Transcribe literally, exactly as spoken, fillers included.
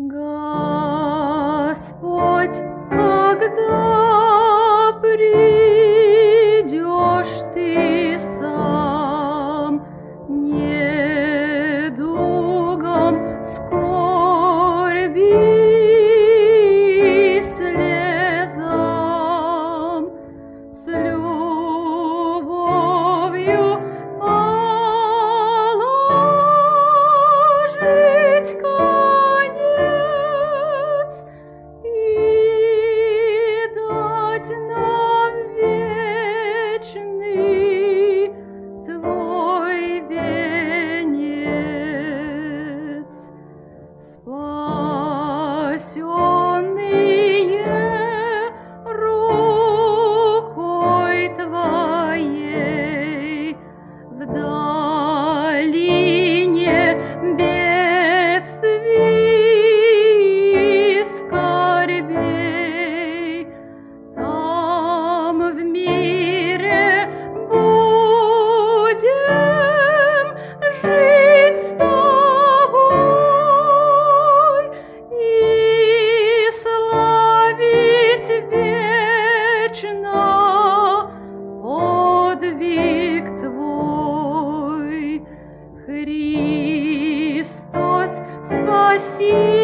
Господь, когда придешь Ты сам, недугом скорби и слезам, с любовью положить конец и дать нам вечный Твой венец. Спасенные рукой Твоей в долине бедствий и скорбей, там в мире будем жить с Тобой и славить вечно подвиг Твой. Христос, спаси